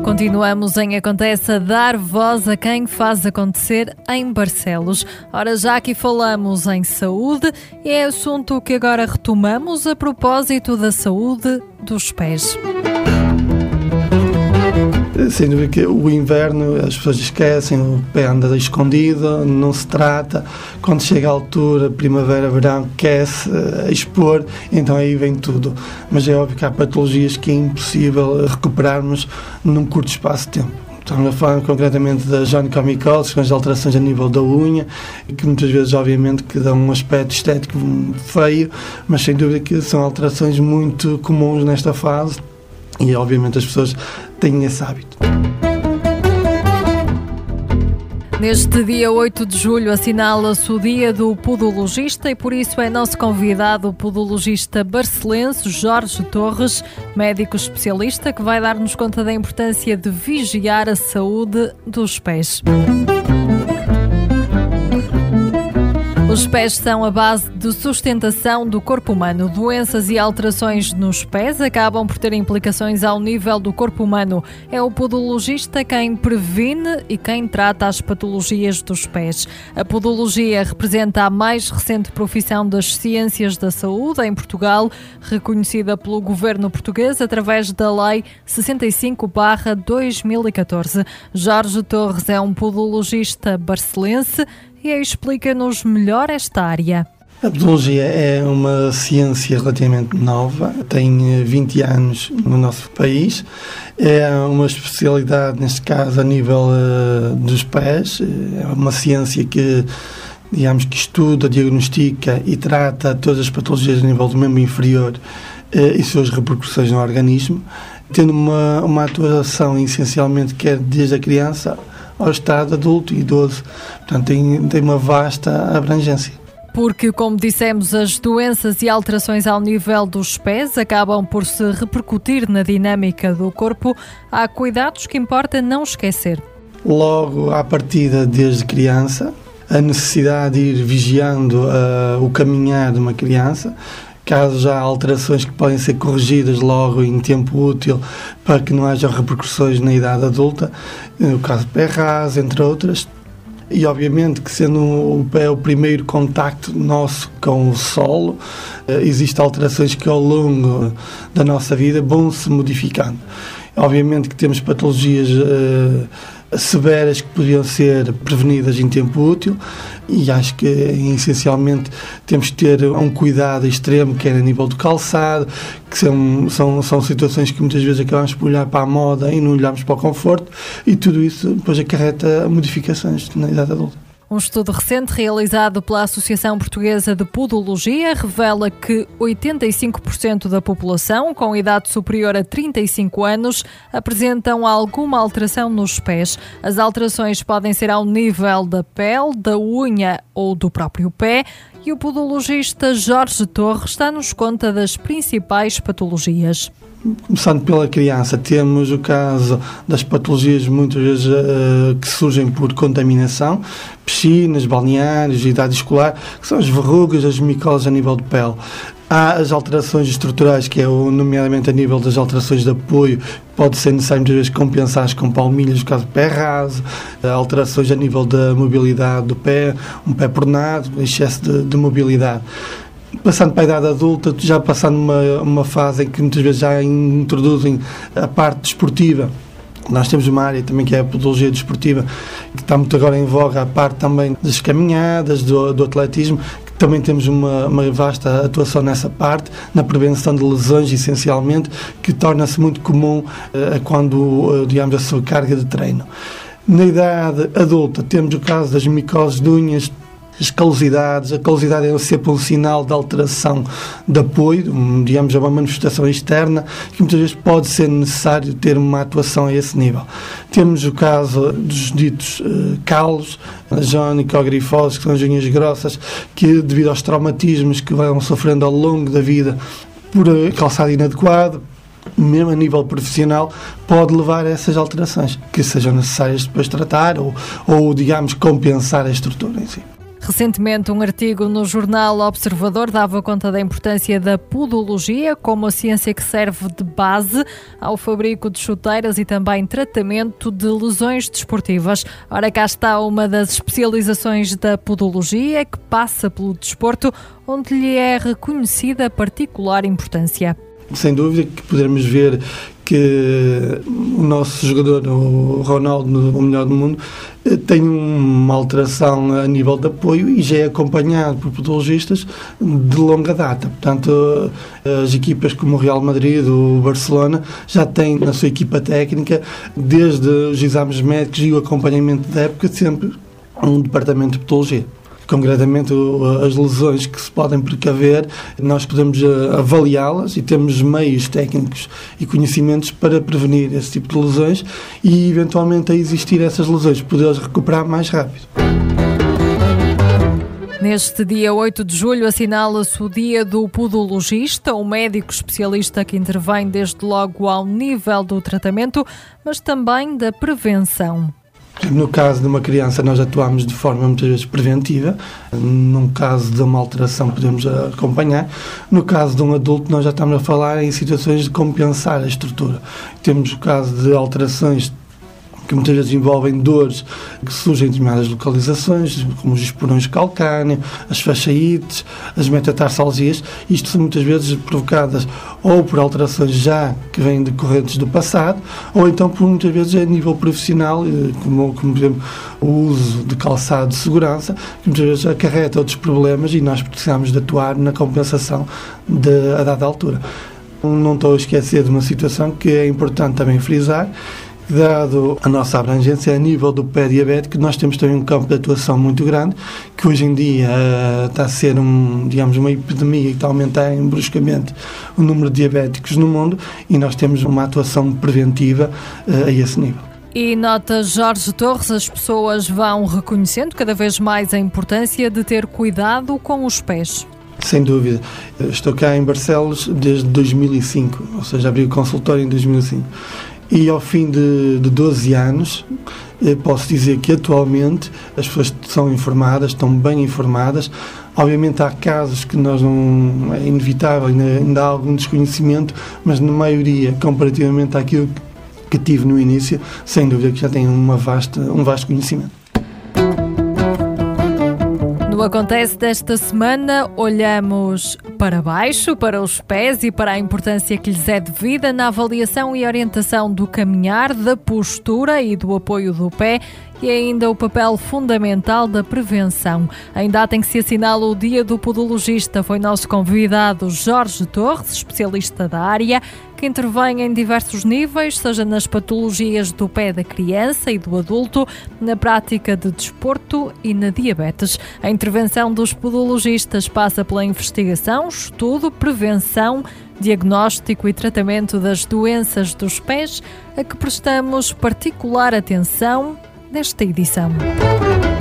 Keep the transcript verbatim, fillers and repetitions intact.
Continuamos em Acontece a dar voz a quem faz acontecer em Barcelos. Ora, já aqui falamos em saúde e é assunto que agora retomamos a propósito da saúde dos pés. Sem dúvida que o inverno as pessoas esquecem, o pé anda escondido, não se trata. Quando chega a altura, primavera, verão, quer-se uh, expor, então aí vem tudo. Mas é óbvio que há patologias que é impossível recuperarmos num curto espaço de tempo. Estamos a falar concretamente das onicomicosis, com as alterações a nível da unha, que muitas vezes, obviamente, que dão um aspecto estético feio, mas sem dúvida que são alterações muito comuns nesta fase e, obviamente, as pessoas têm esse hábito. Neste dia oito de julho assinala-se o dia do podologista e por isso é nosso convidado o podologista barcelense Jorge Torres, médico especialista, que vai dar-nos conta da importância de vigiar a saúde dos pés. Os pés são a base de sustentação do corpo humano. Doenças e alterações nos pés acabam por ter implicações ao nível do corpo humano. É o podologista quem previne e quem trata as patologias dos pés. A podologia representa a mais recente profissão das ciências da saúde em Portugal, reconhecida pelo governo português através da Lei sessenta e cinco barra dois mil e catorze. Jorge Torres é um podologista barcelense e explica-nos melhor esta área. A podologia é uma ciência relativamente nova, tem vinte anos no nosso país, é uma especialidade, neste caso, a nível uh, dos pés, é uma ciência que, digamos, que estuda, diagnostica e trata todas as patologias a nível do membro inferior uh, e suas repercussões no organismo, tendo uma, uma atuação essencialmente quer desde a criança ao estado adulto e idoso. Portanto, tem, tem uma vasta abrangência. Porque, como dissemos, as doenças e alterações ao nível dos pés acabam por se repercutir na dinâmica do corpo. Há cuidados que importa não esquecer. Logo à partida, desde criança, a necessidade de ir vigiando uh, o caminhar de uma criança, caso já há alterações que podem ser corrigidas logo em tempo útil para que não haja repercussões na idade adulta, no caso de pé raso, entre outras. E obviamente que sendo o pé o primeiro contacto nosso com o solo, existem alterações que ao longo da nossa vida vão se modificando. Obviamente que temos patologias uh, severas que poderiam ser prevenidas em tempo útil e acho que essencialmente temos que ter um cuidado extremo, quer a nível do calçado, que são, são, são situações que muitas vezes acabamos por olhar para a moda e não olhamos para o conforto, e tudo isso depois acarreta modificações na idade adulta. Um estudo recente realizado pela Associação Portuguesa de Podologia revela que oitenta e cinco por cento da população com idade superior a trinta e cinco anos apresentam alguma alteração nos pés. As alterações podem ser ao nível da pele, da unha ou do próprio pé, e o podologista Jorge Torres dá-nos conta das principais patologias. Começando pela criança, temos o caso das patologias muitas vezes uh, que surgem por contaminação, piscinas, balneários, idade escolar, que são as verrugas, as micoses a nível de pele. Há as alterações estruturais, que é o, nomeadamente a nível das alterações de apoio, pode ser necessário muitas vezes compensar com palmilhas, no caso de pé raso, alterações a nível da mobilidade do pé, um pé pronado, excesso de, de mobilidade. Passando para a idade adulta, já passando uma, uma fase em que muitas vezes já introduzem a parte desportiva. Nós temos uma área também que é a podologia desportiva, que está muito agora em voga, a parte também das caminhadas, do, do atletismo, que também temos uma, uma vasta atuação nessa parte, na prevenção de lesões, essencialmente, que torna-se muito comum uh, quando, uh, digamos, a sua carga de treino. Na idade adulta, temos o caso das micoses de unhas, as calosidades. A calosidade é sempre um sinal de alteração de apoio, um, digamos, é uma manifestação externa que muitas vezes pode ser necessário ter uma atuação a esse nível. Temos o caso dos ditos uh, calos, as onicogrifoses, que são as unhas grossas, que devido aos traumatismos que vão sofrendo ao longo da vida por uh, calçado inadequado, mesmo a nível profissional, pode levar a essas alterações que sejam necessárias depois tratar ou, ou digamos, compensar a estrutura em si. Recentemente, um artigo no jornal Observador dava conta da importância da podologia como a ciência que serve de base ao fabrico de chuteiras e também tratamento de lesões desportivas. Ora, cá está uma das especializações da podologia que passa pelo desporto, onde lhe é reconhecida particular importância. Sem dúvida que poderemos ver que o nosso jogador, o Ronaldo, o melhor do mundo, tem uma alteração a nível de apoio e já é acompanhado por podologistas de longa data. Portanto, as equipas como o Real Madrid, o Barcelona, já têm na sua equipa técnica, desde os exames médicos e o acompanhamento da época, sempre um departamento de podologia. Concretamente, as lesões que se podem precaver, nós podemos avaliá-las e temos meios técnicos e conhecimentos para prevenir esse tipo de lesões e, eventualmente, a existir essas lesões, poder-as recuperar mais rápido. Neste dia oito de julho assinala-se o Dia do Podologista, um médico especialista que intervém desde logo ao nível do tratamento, mas também da prevenção. No caso de uma criança, nós atuamos de forma muitas vezes preventiva. Num caso de uma alteração, podemos acompanhar. No caso de um adulto, nós já estamos a falar em situações de compensar a estrutura. Temos o caso de alterações que muitas vezes envolvem dores que surgem em determinadas localizações, como os esporões de calcâneo, as fasciites, as metatarsalgias. Isto são muitas vezes provocadas ou por alterações já que vêm decorrentes do passado, ou então por muitas vezes a nível profissional, como, como por exemplo o uso de calçado de segurança, que muitas vezes acarreta outros problemas e nós precisamos de atuar na compensação de, a dada altura. Não estou a esquecer de uma situação que é importante também frisar. Dado a nossa abrangência a nível do pé diabético, nós temos também um campo de atuação muito grande, que hoje em dia uh, está a ser um, digamos, uma epidemia que está a aumentar bruscamente o número de diabéticos no mundo e nós temos uma atuação preventiva uh, a esse nível. E nota Jorge Torres, as pessoas vão reconhecendo cada vez mais a importância de ter cuidado com os pés. Sem dúvida. Estou cá em Barcelos desde dois mil e cinco, ou seja, abri o consultório em dois mil e cinco. E ao fim de, de doze anos, posso dizer que atualmente as pessoas são informadas, estão bem informadas. Obviamente há casos que nós não, é inevitável, ainda, ainda há algum desconhecimento, mas na maioria, comparativamente àquilo que, que tive no início, sem dúvida que já tem uma vasta, um vasto conhecimento. No Acontece desta semana, olhamos para baixo, para os pés e para a importância que lhes é devida na avaliação e orientação do caminhar, da postura e do apoio do pé e ainda o papel fundamental da prevenção. Em data em que se assinala o Dia do Podologista, foi nosso convidado Jorge Torres, especialista da área, que intervém em diversos níveis, seja nas patologias do pé da criança e do adulto, na prática de desporto e na diabetes. A intervenção dos podologistas passa pela investigação, estudo, prevenção, diagnóstico e tratamento das doenças dos pés, a que prestamos particular atenção nesta edição.